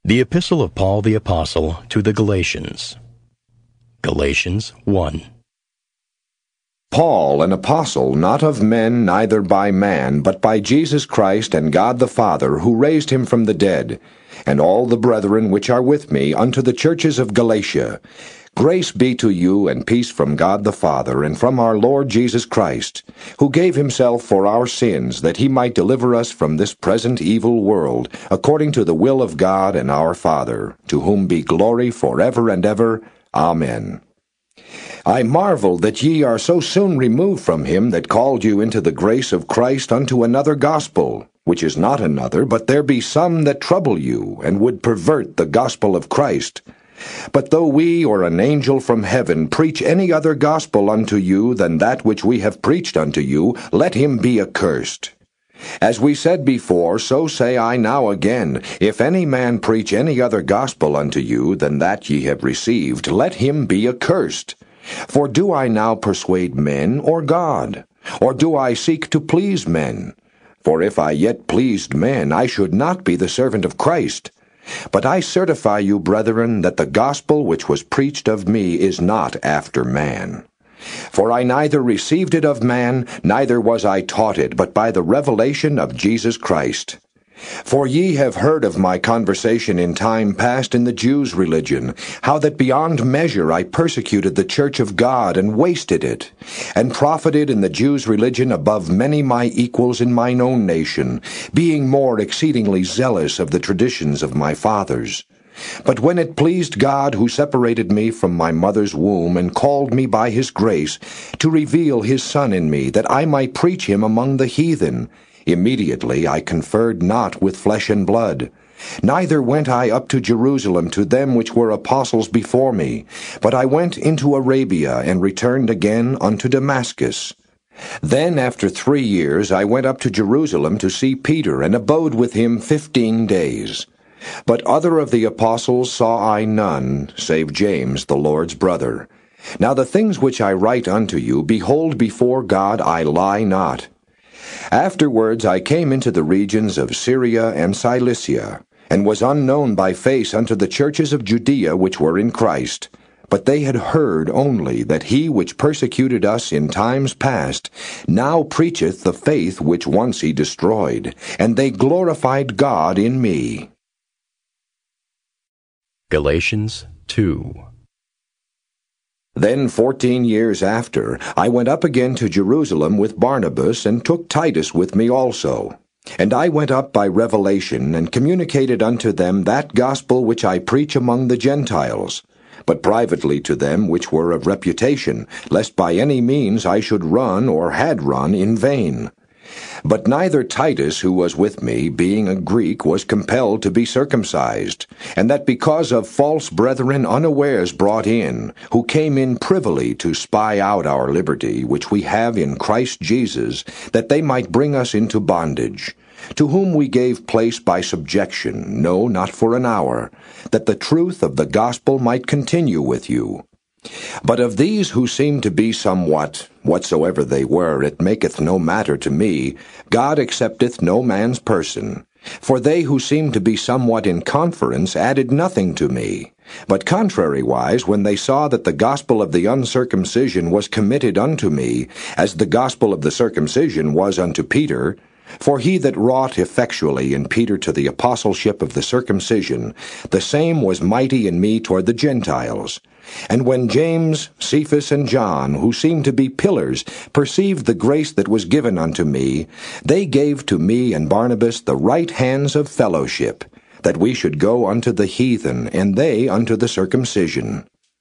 The Epistle of Paul the Apostle to the Galatians. Galatians 1. Paul, an apostle, not of men, neither by man, but by Jesus Christ and God the Father, who raised him from the dead, and all the brethren which are with me, unto the churches of Galatia. Grace be to you, and peace from God the Father, and from our Lord Jesus Christ, who gave himself for our sins, that he might deliver us from this present evil world, according to the will of God and our Father, to whom be glory for ever and ever. Amen. I marvel that ye are so soon removed from him that called you into the grace of Christ unto another gospel, which is not another, but there be some that trouble you, and would pervert the gospel of Christ. But though we or an angel from heaven preach any other gospel unto you than that which we have preached unto you, let him be accursed. As we said before, so say I now again, if any man preach any other gospel unto you than that ye have received, let him be accursed. For do I now persuade men or God? Or do I seek to please men? For if I yet pleased men, I should not be the servant of Christ. But I certify you, brethren, that the gospel which was preached of me is not after man. For I neither received it of man, neither was I taught it, but by the revelation of Jesus Christ. For ye have heard of my conversation in time past in the Jews' religion, how that beyond measure I persecuted the church of God, and wasted it, and profited in the Jews' religion above many my equals in mine own nation, being more exceedingly zealous of the traditions of my fathers. But when it pleased God, who separated me from my mother's womb, and called me by his grace, to reveal his Son in me, that I might preach him among the heathen, immediately I conferred not with flesh and blood. Neither went I up to Jerusalem to them which were apostles before me, but I went into Arabia, and returned again unto Damascus. Then after 3 years I went up to Jerusalem to see Peter, and abode with him 15 days. But other of the apostles saw I none, save James the Lord's brother. Now the things which I write unto you, behold, before God I lie not. Afterwards I came into the regions of Syria and Cilicia, and was unknown by face unto the churches of Judea which were in Christ. But they had heard only that he which persecuted us in times past now preacheth the faith which once he destroyed, and they glorified God in me. Galatians 2. Then 14 years after, I went up again to Jerusalem with Barnabas, and took Titus with me also. And I went up by revelation, and communicated unto them that gospel which I preach among the Gentiles, but privately to them which were of reputation, lest by any means I should run or had run in vain. But neither Titus, who was with me, being a Greek, was compelled to be circumcised, and that because of false brethren unawares brought in, who came in privily to spy out our liberty, which we have in Christ Jesus, that they might bring us into bondage, to whom we gave place by subjection, no, not for an hour, that the truth of the gospel might continue with you. But of these who seem to be somewhat, whatsoever they were, it maketh no matter to me, God accepteth no man's person. For they who seemed to be somewhat in conference added nothing to me. But contrariwise, when they saw that the gospel of the uncircumcision was committed unto me, as the gospel of the circumcision was unto Peter, for he that wrought effectually in Peter to the apostleship of the circumcision, the same was mighty in me toward the Gentiles. And when James, Cephas, and John, who seemed to be pillars, perceived the grace that was given unto me, they gave to me and Barnabas the right hands of fellowship, that we should go unto the heathen, and they unto the circumcision.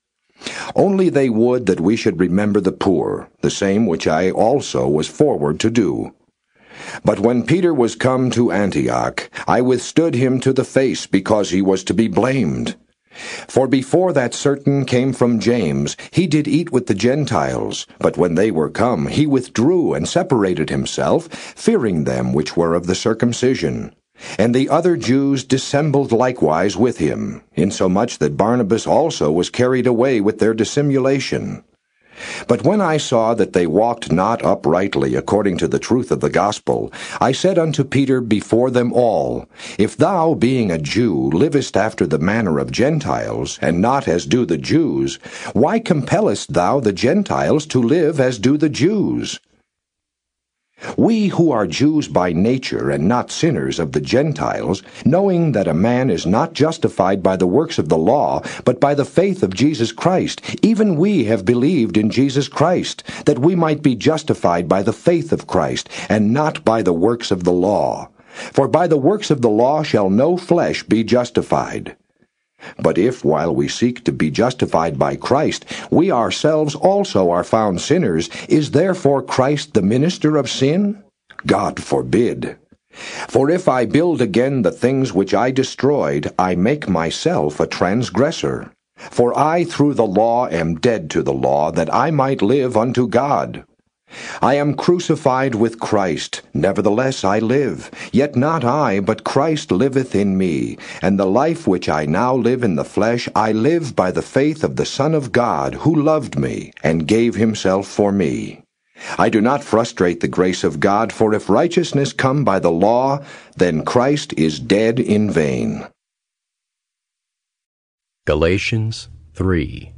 Only they would that we should remember the poor, the same which I also was forward to do. But when Peter was come to Antioch, I withstood him to the face, because he was to be blamed. For before that certain came from James, he did eat with the Gentiles, but when they were come, he withdrew and separated himself, fearing them which were of the circumcision. And the other Jews dissembled likewise with him, insomuch that Barnabas also was carried away with their dissimulation. But when I saw that they walked not uprightly according to the truth of the gospel, I said unto Peter before them all, If thou, being a Jew, livest after the manner of Gentiles, and not as do the Jews, why compellest thou the Gentiles to live as do the Jews? We who are Jews by nature and not sinners of the Gentiles, knowing that a man is not justified by the works of the law, but by the faith of Jesus Christ, even we have believed in Jesus Christ, that we might be justified by the faith of Christ, and not by the works of the law. For by the works of the law shall no flesh be justified. But if, while we seek to be justified by Christ, we ourselves also are found sinners, is therefore Christ the minister of sin? God forbid. For if I build again the things which I destroyed, I make myself a transgressor. For I through the law am dead to the law, that I might live unto God. I am crucified with Christ, nevertheless I live. Yet not I, but Christ liveth in me. And the life which I now live in the flesh, I live by the faith of the Son of God, who loved me, and gave himself for me. I do not frustrate the grace of God, for if righteousness come by the law, then Christ is dead in vain. Galatians 3.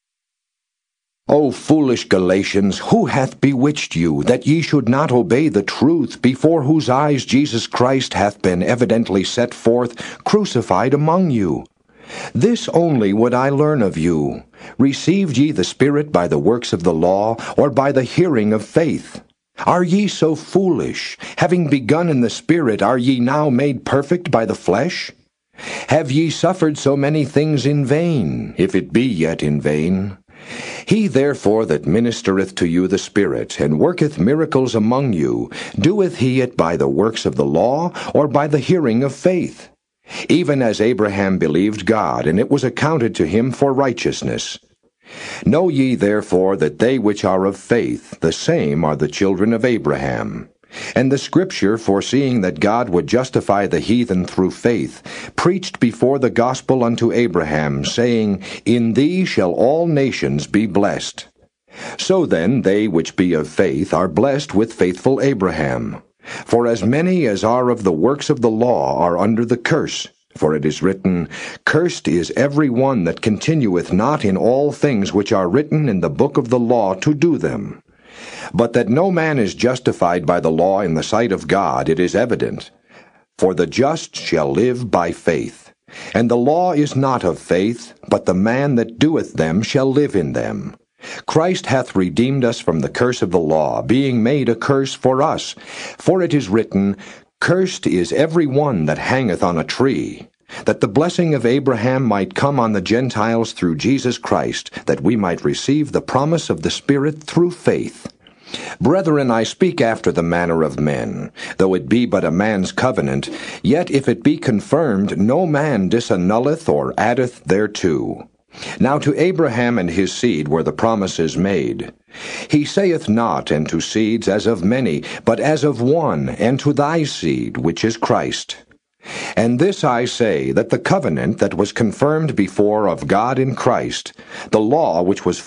O foolish Galatians, who hath bewitched you, that ye should not obey the truth, before whose eyes Jesus Christ hath been evidently set forth, crucified among you? This only would I learn of you. Received ye the Spirit by the works of the law, or by the hearing of faith? Are ye so foolish? Having begun in the Spirit, are ye now made perfect by the flesh? Have ye suffered so many things in vain, if it be yet in vain? He therefore that ministereth to you the Spirit, and worketh miracles among you, doeth he it by the works of the law, or by the hearing of faith? Even as Abraham believed God, and it was accounted to him for righteousness. Know ye therefore that they which are of faith, the same are the children of Abraham. And the Scripture, foreseeing that God would justify the heathen through faith, preached before the gospel unto Abraham, saying, In thee shall all nations be blessed. So then they which be of faith are blessed with faithful Abraham. For as many as are of the works of the law are under the curse. For it is written, Cursed is every one that continueth not in all things which are written in the book of the law to do them. But that no man is justified by the law in the sight of God, it is evident. For the just shall live by faith. And the law is not of faith, but the man that doeth them shall live in them. Christ hath redeemed us from the curse of the law, being made a curse for us. For it is written, Cursed is every one that hangeth on a tree, that the blessing of Abraham might come on the Gentiles through Jesus Christ, that we might receive the promise of the Spirit through faith. Brethren, I speak after the manner of men. Though it be but a man's covenant, yet if it be confirmed, no man disannulleth or addeth thereto. Now to Abraham and his seed were the promises made. He saith not, and to seeds as of many, but as of one, and to thy seed, which is Christ. And this I say, that the covenant that was confirmed before of God in Christ, the law which was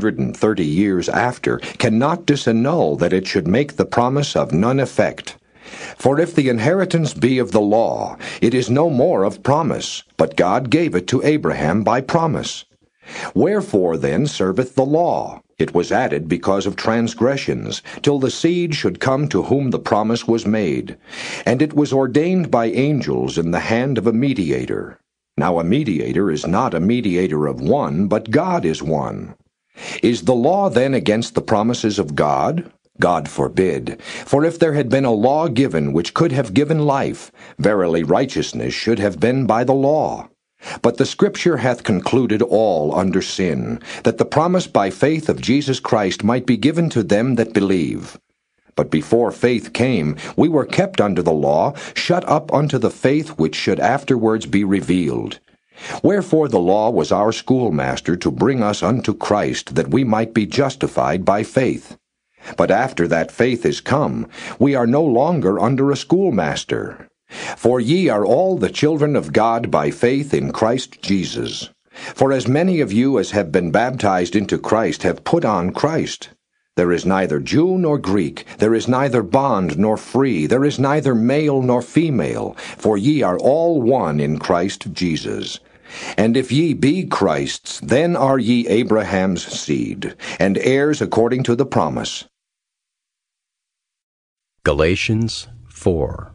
430 years after, cannot disannul that it should make the promise of none effect. For if the inheritance be of the law, it is no more of promise, but God gave it to Abraham by promise. Wherefore then serveth the law? It was added because of transgressions, till the seed should come to whom the promise was made. And it was ordained by angels in the hand of a mediator. Now a mediator is not a mediator of one, but God is one. Is the law then against the promises of God? God forbid. For if there had been a law given which could have given life, verily righteousness should have been by the law. But the Scripture hath concluded all under sin, that the promise by faith of Jesus Christ might be given to them that believe. But before faith came, we were kept under the law, shut up unto the faith which should afterwards be revealed. Wherefore the law was our schoolmaster to bring us unto Christ, that we might be justified by faith. But after that faith is come, we are no longer under a schoolmaster. For ye are all the children of God by faith in Christ Jesus. For as many of you as have been baptized into Christ have put on Christ. There is neither Jew nor Greek, there is neither bond nor free, there is neither male nor female, for ye are all one in Christ Jesus. And if ye be Christ's, then are ye Abraham's seed, and heirs according to the promise. Galatians 4.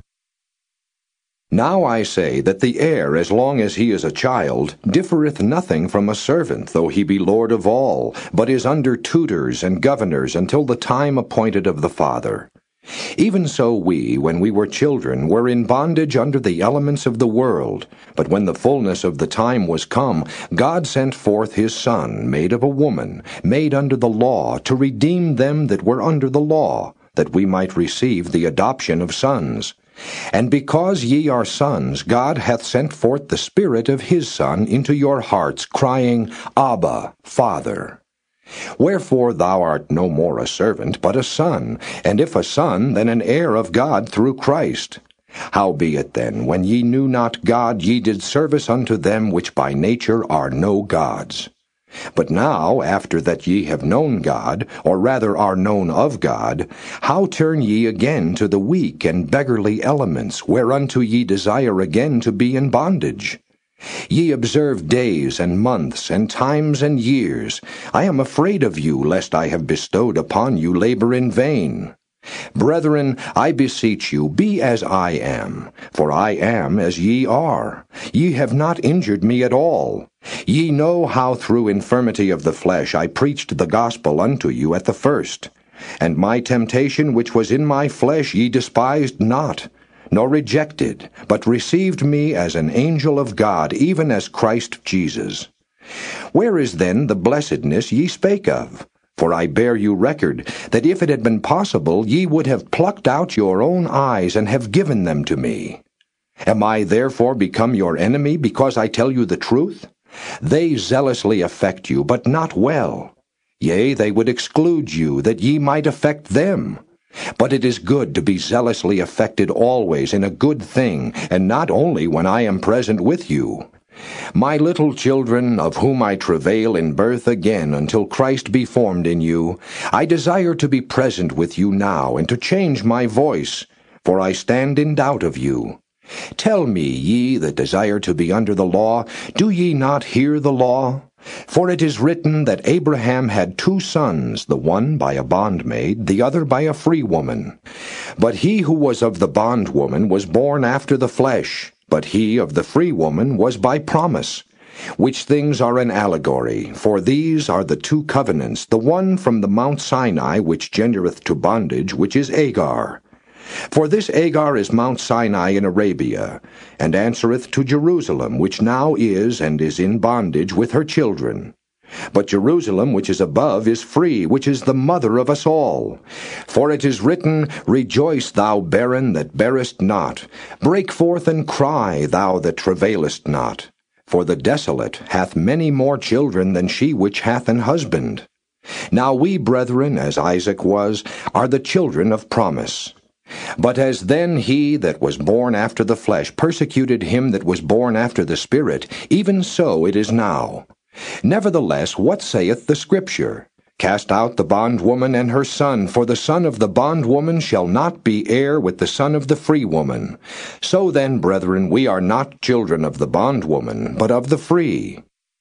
Now I say that the heir, as long as he is a child, differeth nothing from a servant, though he be Lord of all, but is under tutors and governors until the time appointed of the Father. Even so we, when we were children, were in bondage under the elements of the world. But when the fullness of the time was come, God sent forth his Son, made of a woman, made under the law, to redeem them that were under the law, that we might receive the adoption of sons. And because ye are sons, God hath sent forth the Spirit of his Son into your hearts, crying, Abba, Father. Wherefore thou art no more a servant, but a son, and if a son, then an heir of God through Christ. Howbeit then, when ye knew not God, ye did service unto them which by nature are no gods. But now, after that ye have known God, or rather are known of God, how turn ye again to the weak and beggarly elements, whereunto ye desire again to be in bondage? Ye observe days and months and times and years. I am afraid of you, lest I have bestowed upon you labor in vain. Brethren, I beseech you, be as I am, for I am as ye are. Ye have not injured me at all. Ye know how through infirmity of the flesh I preached the gospel unto you at the first. And my temptation which was in my flesh ye despised not, nor rejected, but received me as an angel of God, even as Christ Jesus. Where is then the blessedness ye spake of? For I bear you record, that if it had been possible, ye would have plucked out your own eyes, and have given them to me. Am I therefore become your enemy, because I tell you the truth? They zealously affect you, but not well. Yea, they would exclude you, that ye might affect them. But it is good to be zealously affected always in a good thing, and not only when I am present with you. My little children, of whom I travail in birth again until Christ be formed in you, I desire to be present with you now, and to change my voice, for I stand in doubt of you. Tell me, ye that desire to be under the law, do ye not hear the law? For it is written that Abraham had 2 sons, the one by a bondmaid, the other by a free woman. But he who was of the bondwoman was born after the flesh, but he of the free woman was by promise. Which things are an allegory, for these are the 2 covenants, the one from the Mount Sinai, which gendereth to bondage, which is Agar. For this Agar is Mount Sinai in Arabia, and answereth to Jerusalem, which now is and is in bondage with her children. But Jerusalem which is above is free, which is the mother of us all. For it is written, Rejoice, thou barren that bearest not. Break forth and cry, thou that travailest not. For the desolate hath many more children than she which hath an husband. Now we, brethren, as Isaac was, are the children of promise. But as then he that was born after the flesh persecuted him that was born after the Spirit, even so it is now. Nevertheless, what saith the Scripture? Cast out the bondwoman and her son, for the son of the bondwoman shall not be heir with the son of the free woman. So then, brethren, we are not children of the bondwoman, but of the free.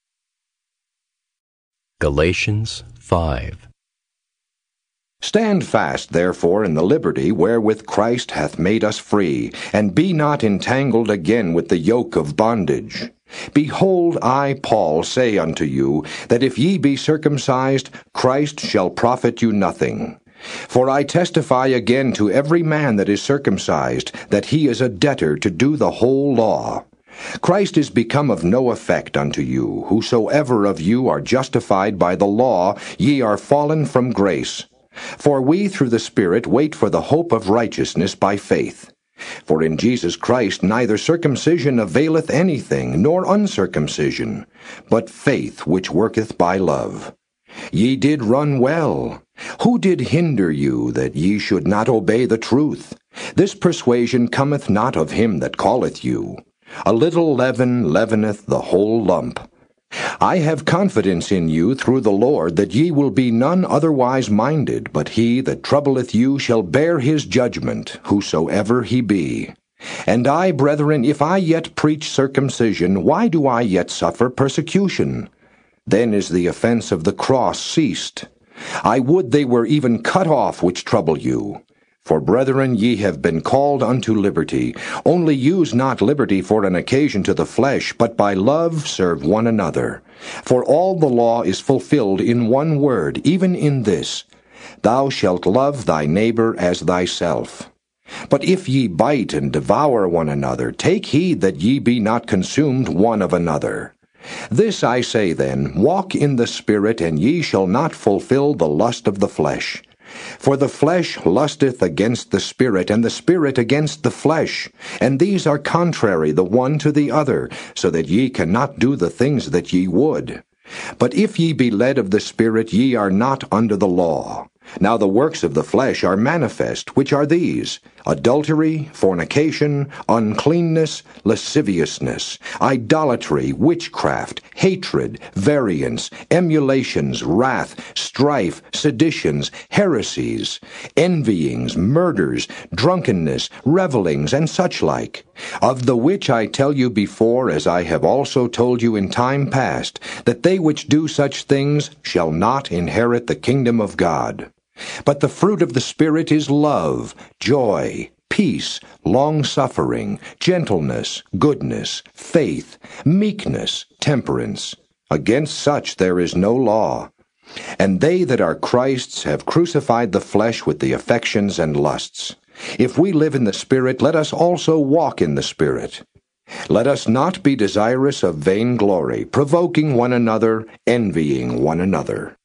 Galatians 5. Stand fast, therefore, in the liberty wherewith Christ hath made us free, and be not entangled again with the yoke of bondage. Behold, I, Paul, say unto you, that if ye be circumcised, Christ shall profit you nothing. For I testify again to every man that is circumcised, that he is a debtor to do the whole law. Christ is become of no effect unto you. Whosoever of you are justified by the law, ye are fallen from grace. For we through the Spirit wait for the hope of righteousness by faith. For in Jesus Christ neither circumcision availeth anything, nor uncircumcision, but faith which worketh by love. Ye did run well. Who did hinder you that ye should not obey the truth? This persuasion cometh not of him that calleth you. A little leaven leaveneth the whole lump. I have confidence in you through the Lord that ye will be none otherwise minded, but he that troubleth you shall bear his judgment, whosoever he be. And I, brethren, if I yet preach circumcision, why do I yet suffer persecution? Then is the offense of the cross ceased. I would they were even cut off which trouble you. For, brethren, ye have been called unto liberty. Only use not liberty for an occasion to the flesh, but by love serve one another. For all the law is fulfilled in one word, even in this, Thou shalt love thy neighbor as thyself. But if ye bite and devour one another, take heed that ye be not consumed one of another. This I say then, walk in the Spirit, and ye shall not fulfill the lust of the flesh. For the flesh lusteth against the Spirit, and the Spirit against the flesh. And these are contrary the one to the other, so that ye cannot do the things that ye would. But if ye be led of the Spirit, ye are not under the law. Now the works of the flesh are manifest, which are these: adultery, fornication, uncleanness, lasciviousness, idolatry, witchcraft, hatred, variance, emulations, wrath, strife, seditions, heresies, envyings, murders, drunkenness, revellings, and such like. Of the which I tell you before, as I have also told you in time past, that they which do such things shall not inherit the kingdom of God. But the fruit of the Spirit is love, joy, peace, long-suffering, gentleness, goodness, faith, meekness, temperance. Against such there is no law. And they that are Christ's have crucified the flesh with the affections and lusts. If we live in the Spirit, let us also walk in the Spirit. Let us not be desirous of vain glory, provoking one another, envying one another.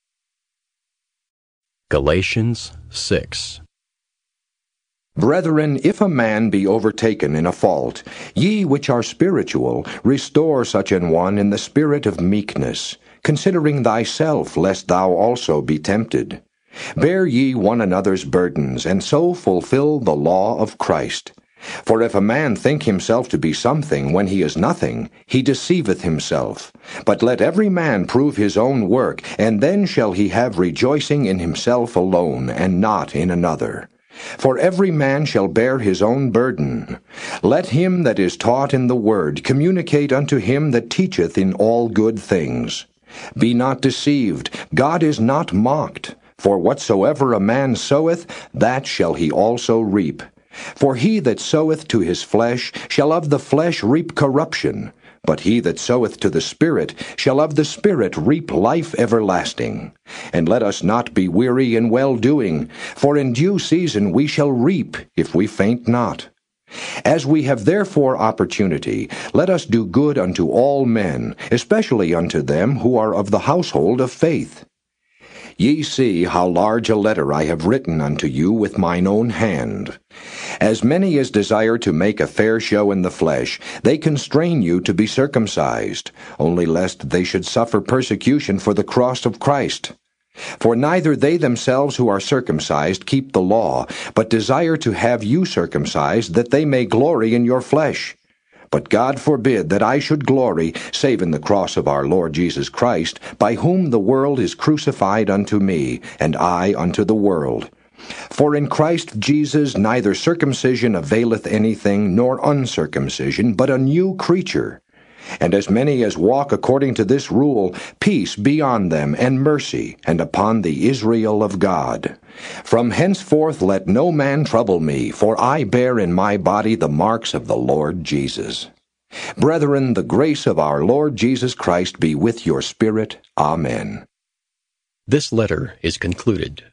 Galatians 6. Brethren, if a man be overtaken in a fault, ye which are spiritual, restore such an one in the spirit of meekness, considering thyself, lest thou also be tempted. Bear ye one another's burdens, and so fulfill the law of Christ. For if a man think himself to be something when he is nothing, he deceiveth himself. But let every man prove his own work, and then shall he have rejoicing in himself alone, and not in another. For every man shall bear his own burden. Let him that is taught in the word communicate unto him that teacheth in all good things. Be not deceived, God is not mocked. For whatsoever a man soweth, that shall he also reap. For he that soweth to his flesh shall of the flesh reap corruption, but he that soweth to the Spirit shall of the Spirit reap life everlasting. And let us not be weary in well-doing, for in due season we shall reap, if we faint not. As we have therefore opportunity, let us do good unto all men, especially unto them who are of the household of faith. Ye see how large a letter I have written unto you with mine own hand. As many as desire to make a fair show in the flesh, they constrain you to be circumcised, only lest they should suffer persecution for the cross of Christ. For neither they themselves who are circumcised keep the law, but desire to have you circumcised, that they may glory in your flesh. But God forbid that I should glory, save in the cross of our Lord Jesus Christ, by whom the world is crucified unto me, and I unto the world. For in Christ Jesus neither circumcision availeth anything, nor uncircumcision, but a new creature. And as many as walk according to this rule, peace be on them, and mercy, and upon the Israel of God. From henceforth let no man trouble me, for I bear in my body the marks of the Lord Jesus. Brethren, the grace of our Lord Jesus Christ be with your spirit. Amen. This letter is concluded.